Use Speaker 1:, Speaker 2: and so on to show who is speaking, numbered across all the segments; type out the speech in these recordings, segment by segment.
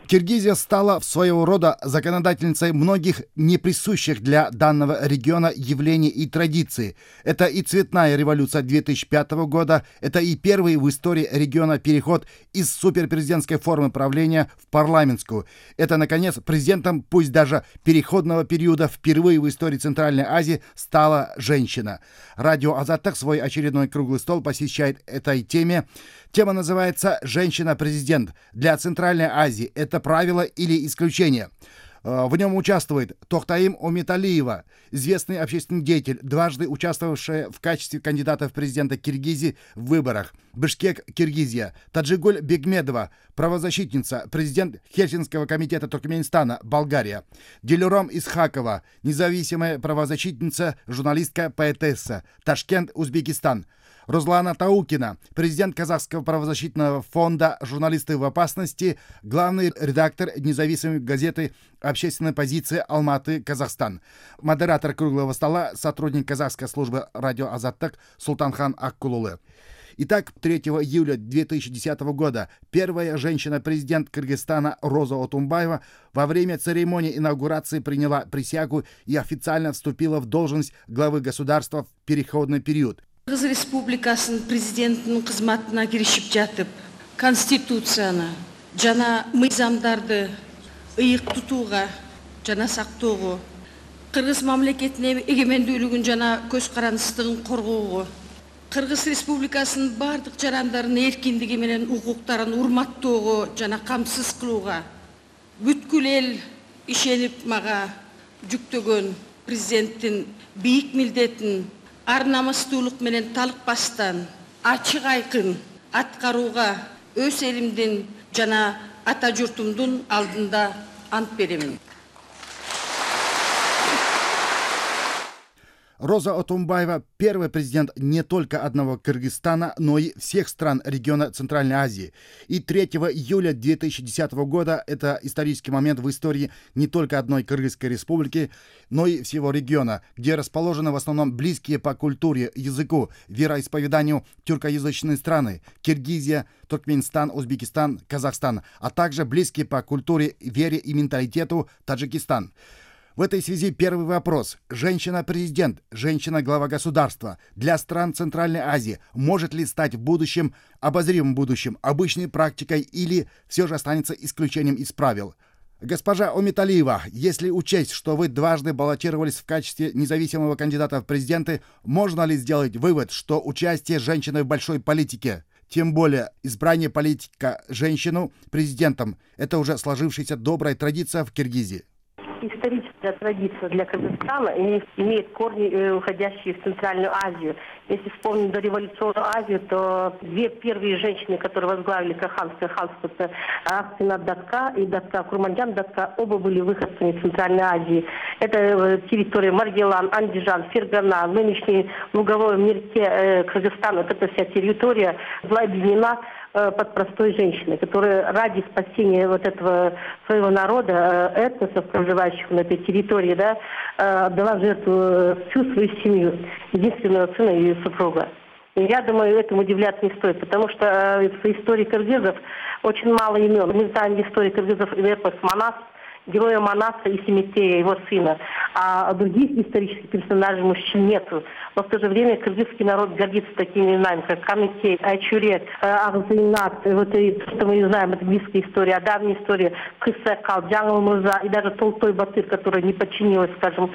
Speaker 1: Киргизия стала своего рода законодательницей многих неприсущих для данного региона явлений и традиций. Это и цветная революция 2005 года, это и первый в истории региона переход из суперпрезидентской формы правления в парламентскую. Это, наконец, президентом, пусть даже переходного периода, впервые в истории Центральной Азии стала женщина. Радио Азаттык свой очередной круглый стол посвящает этой теме. Тема называется «Женщина-президент». Для Центральной Азии это правило или исключение? В нем участвует Тохтаим Омиталиева, известный общественный деятель, дважды участвовавшая в качестве кандидата в президента Киргизии в выборах. Бишкек, Киргизия. Таджигуль Бегмедова, правозащитница, президент Хельсинского комитета Туркменистана, Болгария. Дилюром Исхакова, независимая правозащитница, журналистка, поэтесса, Ташкент, Узбекистан. Руслана Таукина, президент Казахского правозащитного фонда «Журналисты в опасности», главный редактор независимой газеты «Общественная позиция» Алматы, Казахстан. Модератор круглого стола, сотрудник казахской службы радио Азаттык Султанхан Аккулулы. Итак, 3 июля 2010 года первая женщина-президент Кыргызстана Роза Отунбаева во время церемонии инаугурации приняла присягу и официально вступила в должность главы государства в переходный период.
Speaker 2: Кыргыз Республикасынын президентinin кызматына киришип жатып, конституцияны жана мыйзамдарды ыйык тутууга жана сактоого, Кыргыз мамлекетинин эгемендүүлүгүн жана көз карандысыздыгын коргоого, Кыргыз Республикасынын бардык жарандардын эркиндиги менен укуктарын урматтоого жана камсыз кылууга бүткүл эл ишенип мага жүктөгөн президенттин бийик милдетин ар намыстуулук менен талыкпастан ачык айкын аткарууга өз элимдин жана ата журтумдун алдында ант беремин.
Speaker 1: Роза Отунбаева – первый президент не только одного Кыргызстана, но и всех стран региона Центральной Азии. И 3 июля 2010 года – это исторический момент в истории не только одной Кыргызской республики, но и всего региона, где расположены в основном близкие по культуре, языку, вероисповеданию тюркоязычные страны – Киргизия, Туркменистан, Узбекистан, Казахстан, а также близкие по культуре, вере и менталитету Таджикистан. В этой связи первый вопрос. Женщина-президент, женщина-глава государства для стран Центральной Азии может ли стать в будущем, обозримом будущем, обычной практикой или все же останется исключением из правил? Госпожа Омиталиева, если учесть, что вы дважды баллотировались в качестве независимого кандидата в президенты, можно ли сделать вывод, что участие женщины в большой политике, тем более избрание политика женщину президентом, это уже сложившаяся добрая традиция в Киргизии?
Speaker 3: Историческая традиция для Кыргызстана имеет корни, уходящие в Центральную Азию. Если вспомнить дореволюционную Азию, то две первые женщины, которые возглавили Каханское ханство, это Аксина Датка и Датка Курманджан Датка, оба были выходцами Центральной Азии. Это территория Маргелан, Андижан, Фергана, нынешний луговой Мерке Кыргызстана. Вот эта вся территория была объединена под простой женщиной, которая ради спасения вот этого своего народа, этносов, проживающих на этой территории, да, отдала жертву всю свою семью, единственного сына и супруга. И я думаю, этому удивляться не стоит, потому что в истории кыргызов очень мало имен. Мы знаем в истории кыргызов эпос Манас, героя Манаса и Семетея, его сына. А других исторических персонажей мужчин нету. Но в то же время кыргызский народ гордится такими именами, как Камикей, Айчурек, Агзайнат. Вот и то, что мы знаем, это близкая история, а давняя история Кысакал, Джангл Мурза и даже Толстой Батыр, которая не подчинилась, скажем,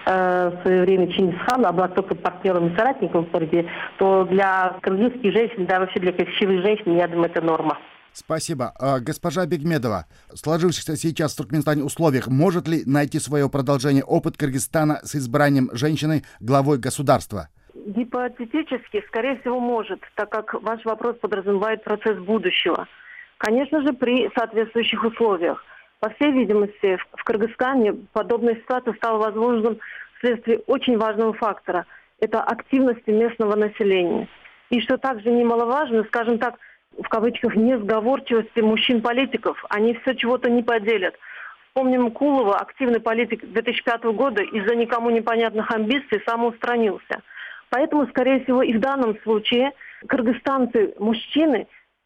Speaker 3: в свое время Чингисхану, а была только партнером и соратником в борьбе, то для кыргызских женщин, да вообще для красивых женщин, я думаю, это норма.
Speaker 1: Спасибо. Госпожа Бегмедова, в сложившихся сейчас в Туркменистане условиях может ли найти свое продолжение опыт Кыргызстана с избранием женщины главой государства?
Speaker 3: Гипотетически, скорее всего, может, так как ваш вопрос подразумевает процесс будущего. Конечно же, при соответствующих условиях. По всей видимости, в Кыргызстане подобная ситуация стала возможным вследствие очень важного фактора. Это активности местного населения. И что также немаловажно, скажем так, в кавычках, несговорчивости мужчин-политиков. Они все чего-то не поделят. Вспомним Кулова, активный политик 2005 года, из-за никому непонятных амбиций самоустранился. Поэтому, скорее всего, и в данном случае кыргызстанцы-мужчины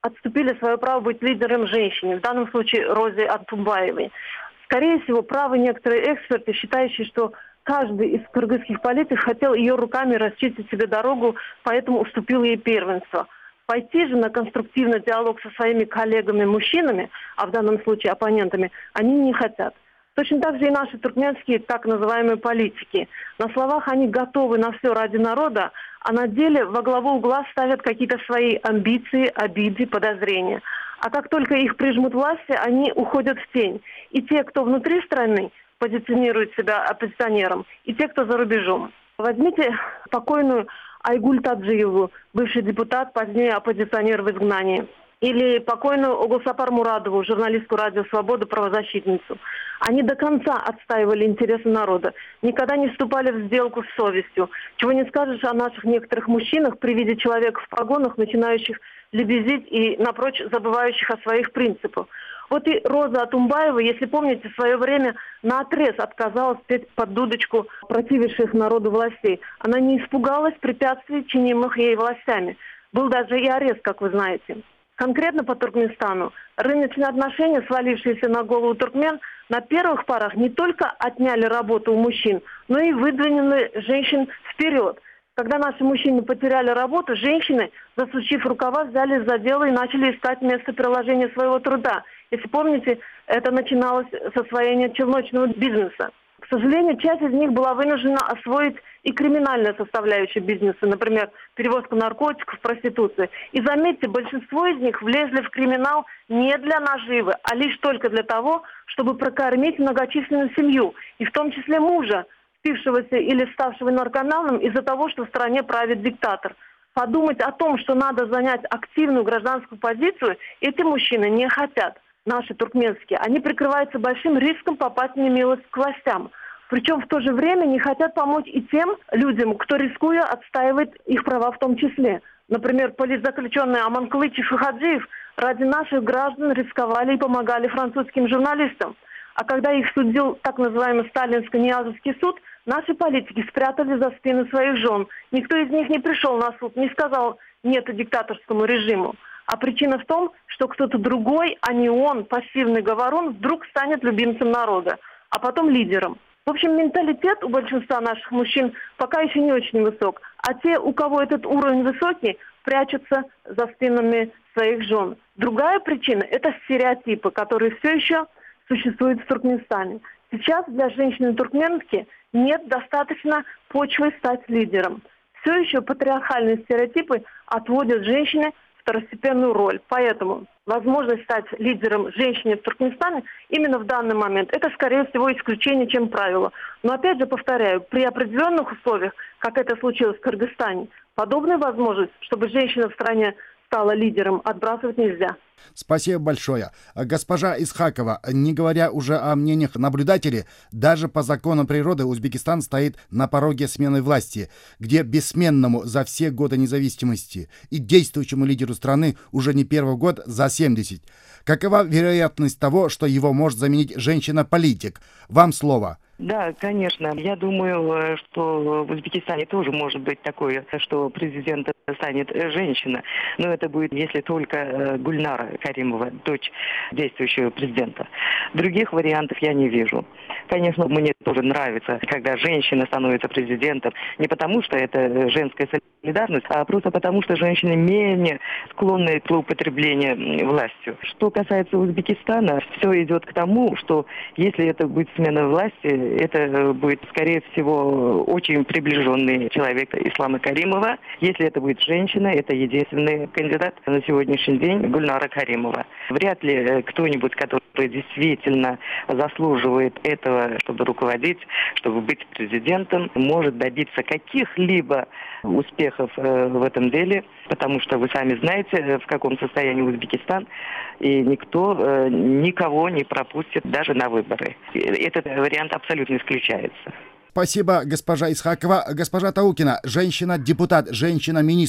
Speaker 3: отступили свое право быть лидером женщине, в данном случае Розе Атумбаевой. Скорее всего, правы некоторые эксперты, считающие, что каждый из кыргызских политиков хотел ее руками расчистить себе дорогу, поэтому уступил ей первенство. Пойти же на конструктивный диалог со своими коллегами-мужчинами, а в данном случае оппонентами, они не хотят. Точно так же и наши туркменские так называемые политики. На словах они готовы на все ради народа, а на деле во главу угла ставят какие-то свои амбиции, обиды, подозрения. А как только их прижмут власти, они уходят в тень. И те, кто внутри страны позиционирует себя оппозиционером, и те, кто за рубежом. Возьмите покойную Айгуль Таджиеву, бывший депутат, позднее оппозиционер в изгнании. Или покойную Огулсапар Мурадову, журналистку «Радио Свобода», правозащитницу. Они до конца отстаивали интересы народа, никогда не вступали в сделку с совестью. Чего не скажешь о наших некоторых мужчинах при виде человека в погонах, начинающих лебезить и, напрочь, забывающих о своих принципах. Вот и Роза Атумбаева, если помните, в свое время наотрез отказалась петь под дудочку протививших народу властей. Она не испугалась препятствий, чинимых ей властями. Был даже и арест, как вы знаете. Конкретно по Туркменистану рыночные отношения, свалившиеся на голову туркмен, на первых порах не только отняли работу у мужчин, но и выдвинули женщин вперед. Когда наши мужчины потеряли работу, женщины, засучив рукава, взялись за дело и начали искать место приложения своего труда. Если помните, это начиналось с освоения челночного бизнеса. К сожалению, часть из них была вынуждена освоить и криминальную составляющую бизнеса, например, перевозку наркотиков, проституции. И заметьте, большинство из них влезли в криминал не для наживы, а лишь только для того, чтобы прокормить многочисленную семью, и в том числе мужа, спившегося или ставшего наркоманом из-за того, что в стране правит диктатор. Подумать о том, что надо занять активную гражданскую позицию, эти мужчины не хотят. Наши туркменские, они прикрываются большим риском попасть в немилость к властям. Причем в то же время не хотят помочь и тем людям, кто, рискуя, отстаивает их права в том числе. Например, политзаключенные Аманкылыч и Хаджиев ради наших граждан рисковали и помогали французским журналистам. А когда их судил так называемый Сталинско-Ниязовский суд, наши политики спрятали за спины своих жен. Никто из них не пришел на суд, не сказал «нет» диктаторскому режиму. А причина в том, что кто-то другой, а не он, пассивный говорун, вдруг станет любимцем народа, а потом лидером. В общем, менталитет у большинства наших мужчин пока еще не очень высок, а те, у кого этот уровень высокий, прячутся за спинами своих жен. Другая причина – это стереотипы, которые все еще существуют в Туркменистане. Сейчас для женщины-туркменки нет достаточно почвы стать лидером. Все еще патриархальные стереотипы отводят женщине второстепенную роль. Поэтому возможность стать лидером женщине в Туркменистане именно в данный момент это, скорее всего, исключение, чем правило. Но опять же повторяю, при определенных условиях, как это случилось в Кыргызстане, подобная возможность, чтобы женщина в стране стала лидером, отбрасывать нельзя.
Speaker 1: Спасибо большое. Госпожа Исхакова, не говоря уже о мнениях наблюдателей, даже по законам природы Узбекистан стоит на пороге смены власти, где бессменному за все годы независимости и действующему лидеру страны уже не первый год за 70. Какова вероятность того, что его может заменить женщина-политик? Вам слово.
Speaker 4: Да, конечно. Я думаю, что в Узбекистане тоже может быть такое, что президентом станет женщина. Но это будет, если только Гульнара Каримова, дочь действующего президента. Других вариантов я не вижу. Конечно, мне тоже нравится, когда женщина становится президентом. Не потому, что это женская солидарность, а просто потому, что женщины менее склонны к злоупотреблению властью. Что касается Узбекистана, все идет к тому, что если это будет смена власти, это будет, скорее всего, очень приближенный человек Ислама Каримова. Если это будет женщина, это единственный кандидат на сегодняшний день Гульнара Каримова. Вряд ли кто-нибудь, который действительно заслуживает этого, чтобы руководить, чтобы быть президентом, может добиться каких-либо успехов в этом деле, потому что вы сами знаете, в каком состоянии Узбекистан, и никто никого не пропустит даже на выборы. Этот вариант абсолютно исключается.
Speaker 1: Спасибо, госпожа Исхакова. Госпожа Таукина, женщина-депутат, женщина-министр.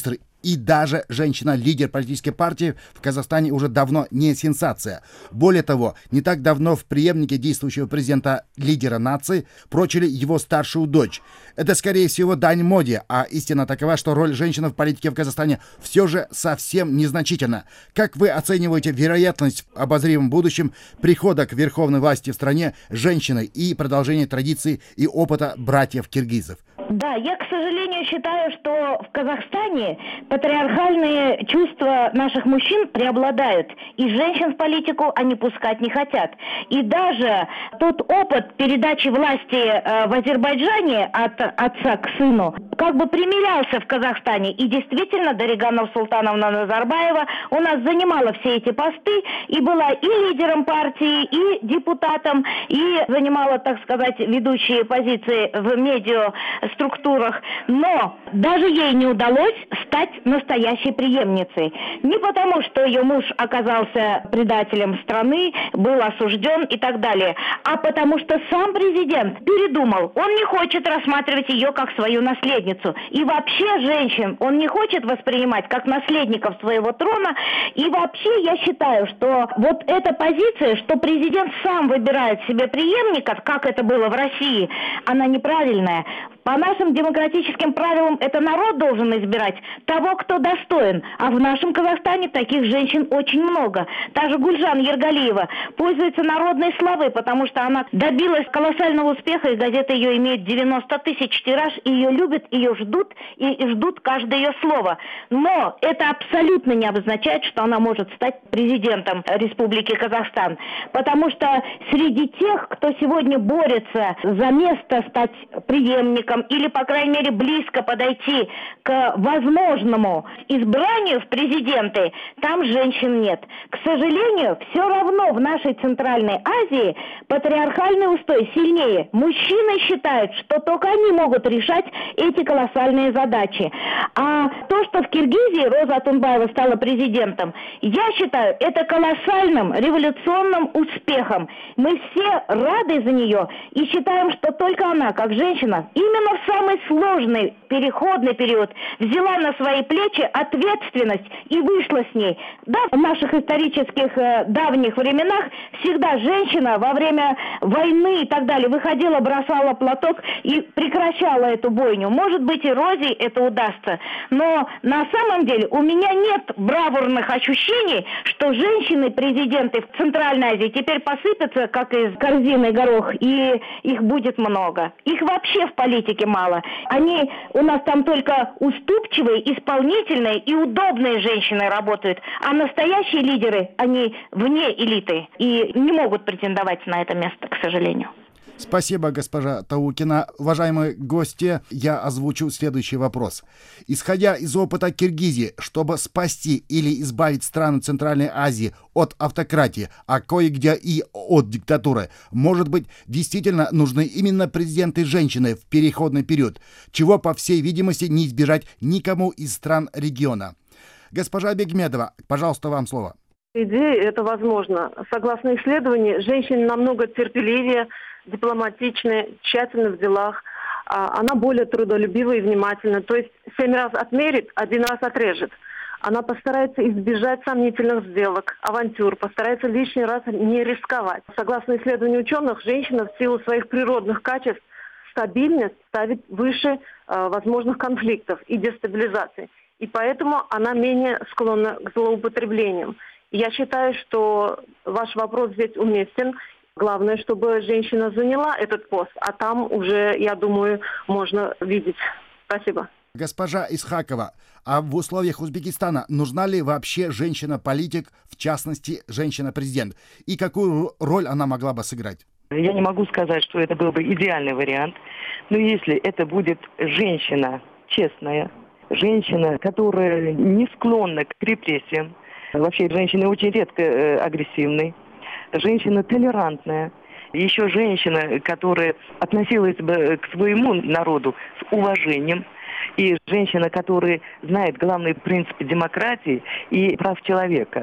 Speaker 1: И даже женщина-лидер политической партии в Казахстане уже давно не сенсация. Более того, не так давно в преемнике действующего президента, лидера нации, прочили его старшую дочь. Это, скорее всего, дань моде, а истина такова, что роль женщины в политике в Казахстане все же совсем незначительна. Как вы оцениваете вероятность в обозримом будущем прихода к верховной власти в стране женщины и продолжения традиций и опыта братьев-киргизов?
Speaker 5: Да, я, к сожалению, считаю, что в Казахстане патриархальные чувства наших мужчин преобладают. И женщин в политику они пускать не хотят. И даже тот опыт передачи власти в Азербайджане от отца к сыну как бы примерялся в Казахстане. И действительно, Дарига Нурсултановна Назарбаева у нас занимала все эти посты и была и лидером партии, и депутатом, и занимала, так сказать, ведущие позиции в медиаструктурах. Но даже ей не удалось стать настоящей преемницей. Не потому, что ее муж оказался предателем страны, был осужден и так далее, а потому что сам президент передумал. Он не хочет рассматривать ее как свою наследницу. И вообще женщин он не хочет воспринимать как наследников своего трона. И вообще я считаю, что вот эта позиция, что президент сам выбирает себе преемников, как это было в России, она неправильная. По нашим демократическим правилам это народ должен избирать того, кто достоин. А в нашем Казахстане таких женщин очень много. Та же Гульжан Ергалиева пользуется народной славой, потому что она добилась колоссального успеха, и газета ее имеет 90 тысяч тираж, и ее любят, ее ждут, и ждут каждое ее слово. Но это абсолютно не обозначает, что она может стать президентом Республики Казахстан. Потому что среди тех, кто сегодня борется за место стать преемником, или, по крайней мере, близко подойти к возможному избранию в президенты, там женщин нет. К сожалению, все равно в нашей Центральной Азии патриархальный устой сильнее. Мужчины считают, что только они могут решать эти колоссальные задачи. А то, что в Киргизии Роза Атунбаева стала президентом, я считаю, это колоссальным революционным успехом. Мы все рады за нее и считаем, что только она, как женщина, именно в самый сложный переходный период взяла на свои плечи ответственность и вышла с ней. Да, в наших исторических давних временах всегда женщина во время войны и так далее выходила, бросала платок и прекращала эту бойню. Может быть, и Розе это удастся. Но на самом деле у меня нет бравурных ощущений, что женщины-президенты в Центральной Азии теперь посыпятся, как из корзины горох, и их будет много. Их вообще в политике мало. Они у нас там только уступчивые, исполнительные и удобные женщины работают. А настоящие лидеры, они вне элиты и не могут претендовать на это место, к сожалению.
Speaker 1: Спасибо, госпожа Таукина. Уважаемые гости, я озвучу следующий вопрос. Исходя из опыта Киргизии, чтобы спасти или избавить страны Центральной Азии от автократии, а кое-где и от диктатуры, может быть, действительно нужны именно президенты-женщины в переходный период, чего, по всей видимости, не избежать никому из стран региона. Госпожа Бегмедова, пожалуйста, вам слово.
Speaker 3: Идея это возможно. Согласно исследованию, женщины намного терпеливее, дипломатичная, тщательна в делах, она более трудолюбива и внимательна. То есть 7 раз отмерит, 1 раз отрежет. Она постарается избежать сомнительных сделок, авантюр, постарается лишний раз не рисковать. Согласно исследованию ученых, женщина в силу своих природных качеств стабильность ставит выше возможных конфликтов и дестабилизации. И поэтому она менее склонна к злоупотреблениям. Я считаю, что ваш вопрос здесь уместен. Главное, чтобы женщина заняла этот пост, а там уже, я думаю, можно видеть. Спасибо.
Speaker 1: Госпожа Исхакова, а в условиях Узбекистана нужна ли вообще женщина-политик, в частности, женщина-президент? И какую роль она могла бы сыграть?
Speaker 4: Я не могу сказать, что это был бы идеальный вариант, но если это будет женщина честная, женщина, которая не склонна к репрессиям, вообще женщины очень редко агрессивны, женщина толерантная, еще женщина, которая относилась бы к своему народу с уважением, и женщина, которая знает главные принципы демократии и прав человека.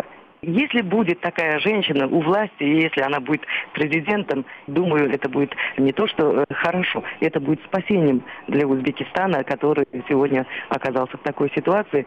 Speaker 4: Если будет такая женщина у власти, и если она будет президентом, думаю, это будет не то, что хорошо, это будет спасением для Узбекистана, который сегодня оказался в такой ситуации.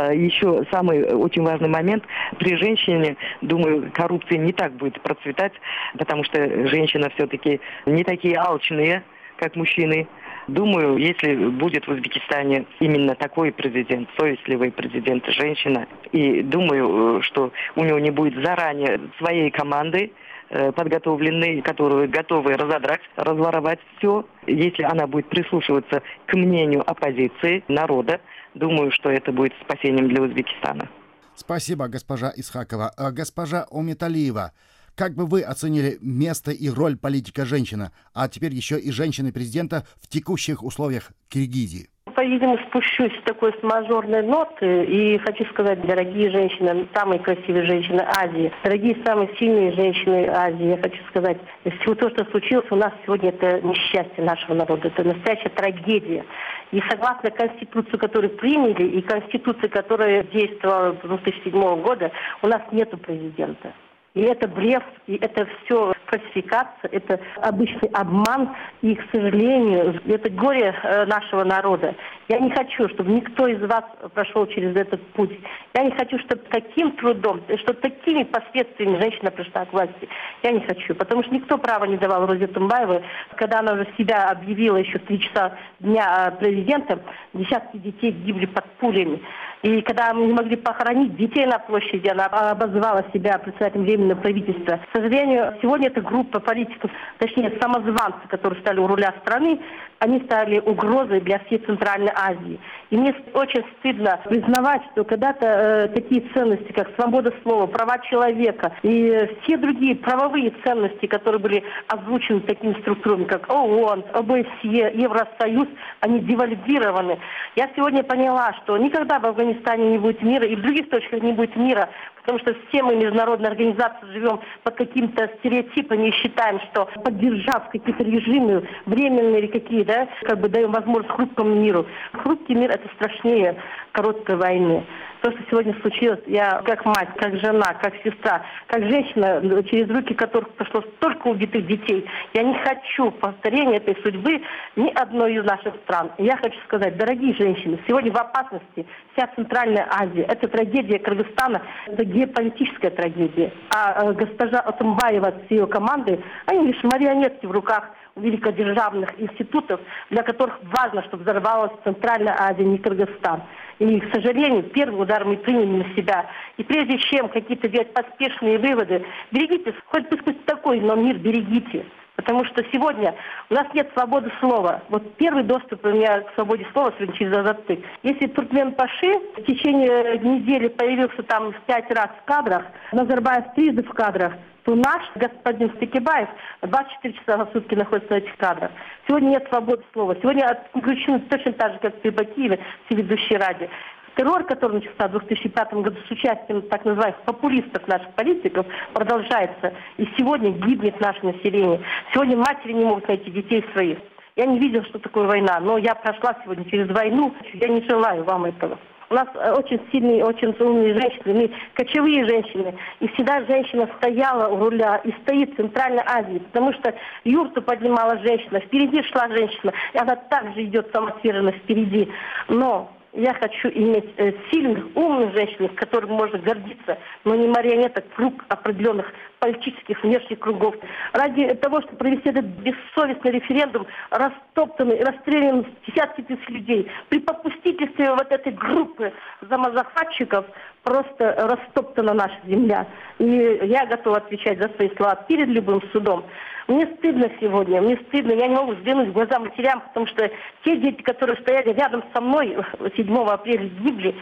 Speaker 4: Еще самый очень важный момент. При женщине, думаю, коррупция не так будет процветать, потому что женщины все-таки не такие алчные, как мужчины. Думаю, если будет в Узбекистане именно такой президент, совестливый президент, женщина, и думаю, что у него не будет заранее своей команды подготовленной, которые готовы разодрать, разворовать все. Если она будет прислушиваться к мнению оппозиции, народа, думаю, что это будет спасением для Узбекистана.
Speaker 1: Спасибо, госпожа Исхакова. Госпожа Умиталиева, как бы вы оценили место и роль политика женщины, а теперь еще и женщины-президента в текущих условиях Киргизии?
Speaker 3: По-видимому, спущусь с такой мажорной ноты и хочу сказать, дорогие женщины, самые красивые женщины Азии, дорогие самые сильные женщины Азии, я хочу сказать, всего то, что случилось у нас сегодня, это несчастье нашего народа, это настоящая трагедия. И согласно Конституции, которую приняли, и Конституции, которая действовала с 2007 года, у нас нету президента. И это блеф, и это все фальсификация, это обычный обман, и, к сожалению, это горе нашего народа. Я не хочу, чтобы никто из вас прошел через этот путь. Я не хочу, чтобы таким трудом, чтобы такими последствиями женщина пришла к власти. Я не хочу, потому что никто права не давал Розе Тумбаевой, когда она уже себя объявила еще в 3 часа дня президентом, десятки детей гибли под пулями. И когда мы не могли похоронить детей на площади, она обозвала себя председателем Временного правительства. К сожалению, сегодня эта группа политиков, точнее самозванцы, которые стали у руля страны, они стали угрозой для всей Центральной Азии. И мне очень стыдно признавать, что когда-то такие ценности, как свобода слова, права человека и все другие правовые ценности, которые были озвучены такими структурами, как ООН, ОБСЕ, Евросоюз, они девальвированы. Я сегодня поняла, что никогда в Афганистане не будет мира и в других точках не будет мира, потому что все мы, международные организации, живем под какими-то стереотипами и считаем, что поддержав какие-то режимы, временные или какие, да, как бы даем возможность хрупкому миру. Хрупкий мир — это страшнее короткой войны. То, что сегодня случилось, я как мать, как жена, как сестра, как женщина, через руки которых прошло столько убитых детей, я не хочу повторения этой судьбы ни одной из наших стран. Я хочу сказать, дорогие женщины, сегодня в опасности вся Центральная Азия. Это трагедия Кыргызстана, это геополитическая трагедия. А госпожа Атамбаева с ее командой, они лишь марионетки в руках великодержавных институтов, для которых важно, чтобы взорвалась Центральная Азия, не Кыргызстан. И, к сожалению, первый удар мы приняли на себя. И прежде чем какие-то делать поспешные выводы, берегите, хоть пусть такой, но мир берегите. Потому что сегодня у нас нет свободы слова. Вот первый доступ у меня к свободе слова сегодня через Азаттык. Если Туркменбаши в течение недели появился там в 5 раз в кадрах, Назарбаев трижды в кадрах, то наш господин Стекибаев 24 часа в сутки находится в этих кадрах. Сегодня нет свободы слова. Сегодня отключены точно так же, как в Киеве, все ведущие радио. Террор, который начался в 2005 году с участием так называемых популистов, наших политиков, продолжается. И сегодня гибнет наше население. Сегодня матери не могут найти детей своих. Я не видела, что такое война, но я прошла сегодня через войну. Я не желаю вам этого. У нас очень сильные, очень умные женщины, мы кочевые женщины. И всегда женщина стояла у руля и стоит в Центральной Азии, потому что юрту поднимала женщина, впереди шла женщина, и она также идет самоотверженно впереди. Но я хочу иметь сильных, умных женщин, с которыми можно гордиться, но не марионеток круг определенных политических внешних кругов. Ради того, чтобы провести этот бессовестный референдум, растоптанный, расстрелян десятки тысяч людей, при попустительстве вот этой группы замазахватчиков просто растоптана наша земля. И я готова отвечать за свои слова перед любым судом. Мне стыдно сегодня, мне стыдно, я не могу взглянуть в глаза матерям, потому что те дети, которые стояли рядом со мной 7 апреля, гибли,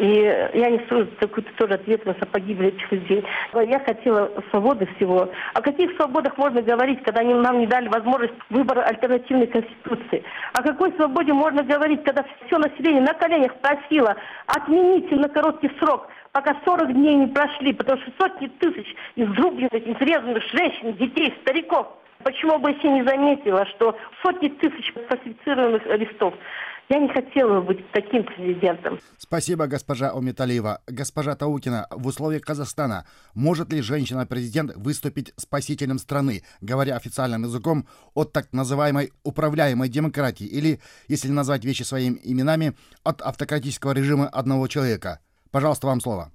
Speaker 3: и я несу какую-то тоже ответственность за погибли этих людей. Я хотела свободы всего. О каких свободах можно говорить, когда нам не дали возможность выбора альтернативной конституции? О какой свободе можно говорить, когда все население на коленях просило отмените на короткий срок, пока 40 дней не прошли, потому что сотни тысяч изрубленных, изрезанных женщин, детей, стариков. Почему бы я не заметила, что сотни тысяч фальсифицированных листов? Я не хотела бы быть таким президентом.
Speaker 1: Спасибо, госпожа Ометалиева. Госпожа Таукина, в условиях Казахстана может ли женщина-президент выступить спасителем страны, говоря официальным языком, от так называемой управляемой демократии или, если назвать вещи своими именами, от автократического режима одного человека? Пожалуйста, вам слово.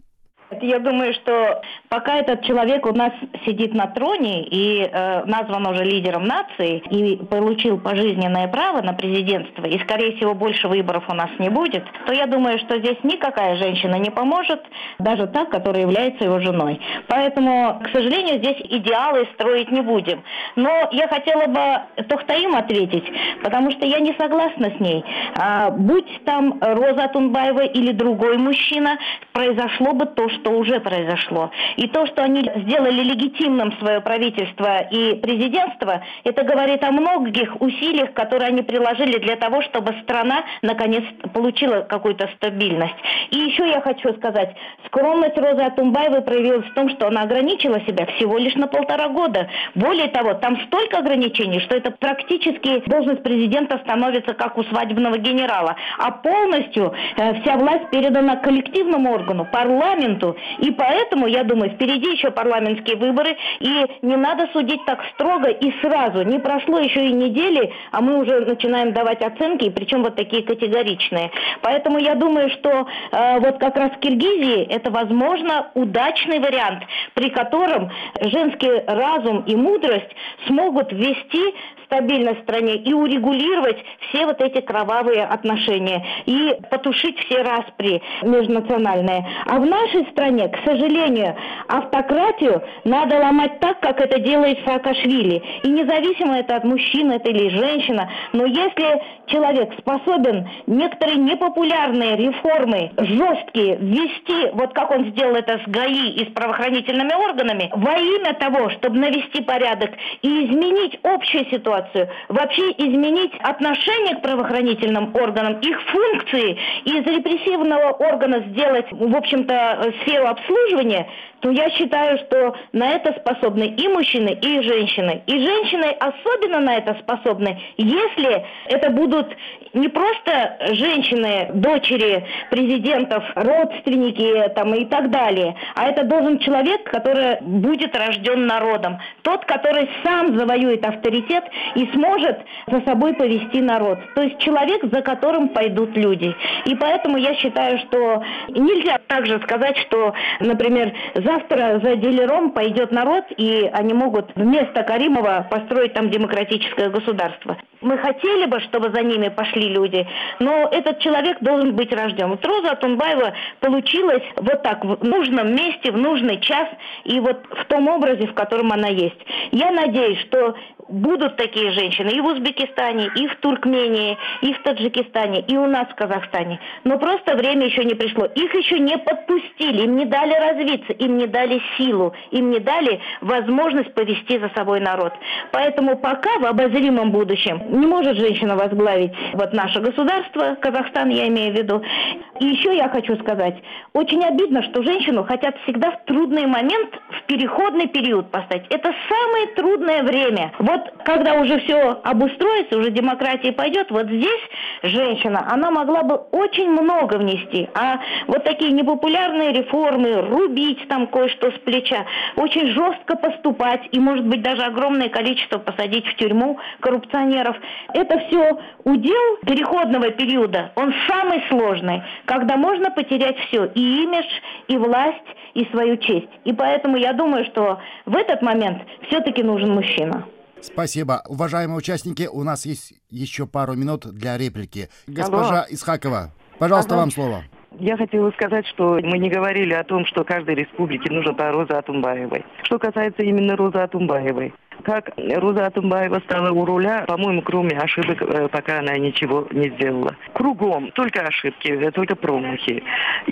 Speaker 5: Я думаю, что пока этот человек у нас сидит на троне и назван уже лидером нации и получил пожизненное право на президентство, и, скорее всего, больше выборов у нас не будет, то я думаю, что здесь никакая женщина не поможет, даже та, которая является его женой. Поэтому, к сожалению, здесь идеалы строить не будем. Но я хотела бы Тохтаим ответить, потому что я не согласна с ней. Будь там Роза Атунбаева или другой мужчина, произошло бы то, что уже произошло. И то, что они сделали легитимным свое правительство и президентство, это говорит о многих усилиях, которые они приложили для того, чтобы страна наконец получила какую-то стабильность. И еще я хочу сказать, скромность Розы Атунбаевой проявилась в том, что она ограничила себя всего лишь на 1,5 года. Более того, там столько ограничений, что это практически должность президента становится как у свадебного генерала. А полностью вся власть передана коллективному органу, парламенту. И поэтому, я думаю, впереди еще парламентские выборы, и не надо судить так строго и сразу. Не прошло еще и недели, а мы уже начинаем давать оценки, и причем вот такие категоричные. Поэтому я думаю, что вот как раз в Киргизии это, возможно, удачный вариант, при котором женский разум и мудрость смогут ввести стабильность в стране и урегулировать все вот эти кровавые отношения и потушить все распри межнациональные. А в нашей стране, к сожалению, автократию надо ломать так, как это делает Саакашвили. И независимо это от мужчины это или женщина, но если человек способен некоторые непопулярные реформы жесткие ввести, вот как он сделал это с ГАИ и с правоохранительными органами, во имя того, чтобы навести порядок и изменить общую ситуацию, вообще изменить отношение к правоохранительным органам, их функции, и из репрессивного органа сделать, в общем-то, сферу обслуживания, то я считаю, что на это способны и мужчины, и женщины. И женщины особенно на это способны, если это будут не просто женщины, дочери президентов, родственники там, и так далее, а это должен человек, который будет рожден народом. Тот, который сам завоюет авторитет и сможет за собой повести народ. То есть человек, за которым пойдут люди. И поэтому я считаю, что нельзя также сказать, что, например, завтра за Дилиром пойдет народ, и они могут вместо Каримова построить там демократическое государство. Мы хотели бы, чтобы за ними пошли люди, но этот человек должен быть рожден. Вот Роза Атунбаева получилась вот так, в нужном месте, в нужный час, и вот в том образе, в котором она есть. Я надеюсь, что будут такие женщины и в Узбекистане, и в Туркмении, и в Таджикистане, и у нас в Казахстане. Но просто время еще не пришло. Их еще не подпустили, им не дали развиться, им не дали силу, им не дали возможность повести за собой народ. Поэтому пока в обозримом будущем не может женщина возглавить вот наше государство, Казахстан я имею в виду. И еще я хочу сказать, очень обидно, что женщину хотят всегда в трудный момент, в переходный период поставить. Это самое трудное время. Вот когда уже все обустроится, уже демократия пойдет, вот здесь женщина, она могла бы очень много внести. А вот такие непопулярные реформы, рубить там кое-что с плеча, очень жестко поступать и, может быть, даже огромное количество посадить в тюрьму коррупционеров. Это все удел переходного периода. Он самый сложный, когда можно потерять все, и имидж, и власть, и свою честь. И поэтому я думаю, что в этот момент все-таки нужен мужчина.
Speaker 1: Спасибо. Уважаемые участники, у нас есть еще пару минут для реплики. Госпожа Исхакова, пожалуйста, вам слово.
Speaker 4: Я хотела сказать, что мы не говорили о том, что каждой республике нужна та Роза Атунбаевой. Что касается именно Розы Атунбаевой. Как Роза Атунбаева стала у руля, по-моему, кроме ошибок, пока она ничего не сделала. Кругом только ошибки, только промахи.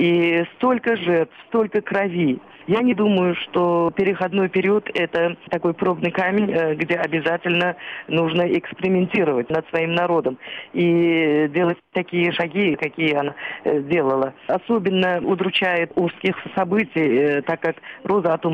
Speaker 4: И столько жертв, столько крови. Я не думаю, что переходной период – это такой пробный камень, где обязательно нужно экспериментировать над своим народом и делать такие шаги, какие она сделала. Особенно удручает узких событий, так как Роза Атунбаева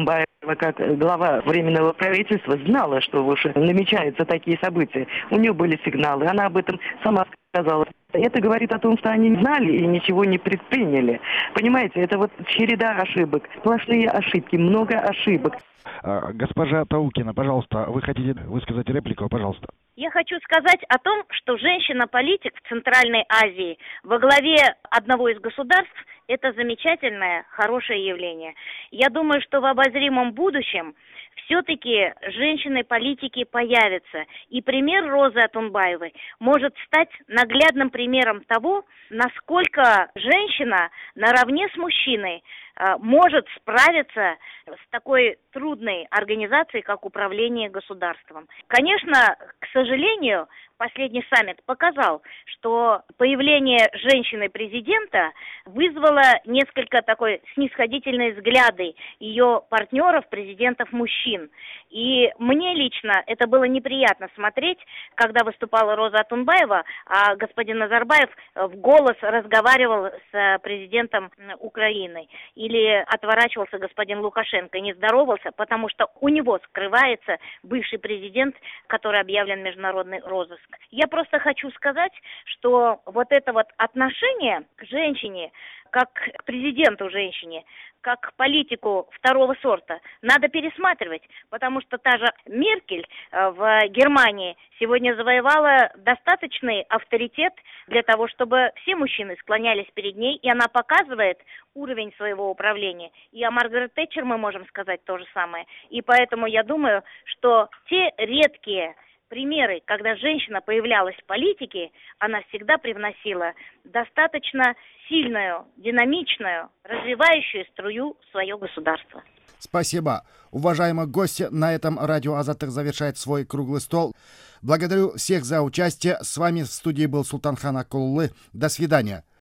Speaker 4: как глава Временного правительства, знала, что уже намечаются такие события. У нее были сигналы, она об этом сама сказала. Это говорит о том, что они знали и ничего не предприняли. Понимаете, это вот череда ошибок, сплошные ошибки, много ошибок.
Speaker 6: Госпожа Таукина, пожалуйста, вы хотите высказать реплику, пожалуйста.
Speaker 5: Я хочу сказать о том, что женщина-политик в Центральной Азии во главе одного из государств – это замечательное, хорошее явление. Я думаю, что в обозримом будущем все-таки женщины-политики появятся. И пример Розы Атунбаевой может стать наглядным примером того, насколько женщина наравне с мужчиной может справиться с такой трудной организацией, как управление государством. Конечно, к сожалению, последний саммит показал, что появление женщины-президента вызвало несколько такой снисходительные взгляды ее партнеров, президентов мужчин. И мне лично это было неприятно смотреть, когда выступала Роза Атунбаева, а господин Назарбаев в голос разговаривал с президентом Украины. Или отворачивался господин Лукашенко и не здоровался, потому что у него скрывается бывший президент, который объявлен в международный розыск. Я просто хочу сказать, что вот это вот отношение к женщине, как к президенту женщине, как к политику второго сорта, надо пересматривать, потому что та же Меркель в Германии сегодня завоевала достаточный авторитет для того, чтобы все мужчины склонялись перед ней, и она показывает уровень своего управления. И о Маргарет Тэтчер мы можем сказать то же самое. И поэтому я думаю, что те редкие примеры, когда женщина появлялась в политике, она всегда привносила достаточно сильную, динамичную, развивающую струю в свое государство.
Speaker 1: Спасибо. Уважаемые гости, на этом радио Азаттык завершает свой круглый стол. Благодарю всех за участие. С вами в студии был Султанхан Акуллы. До свидания.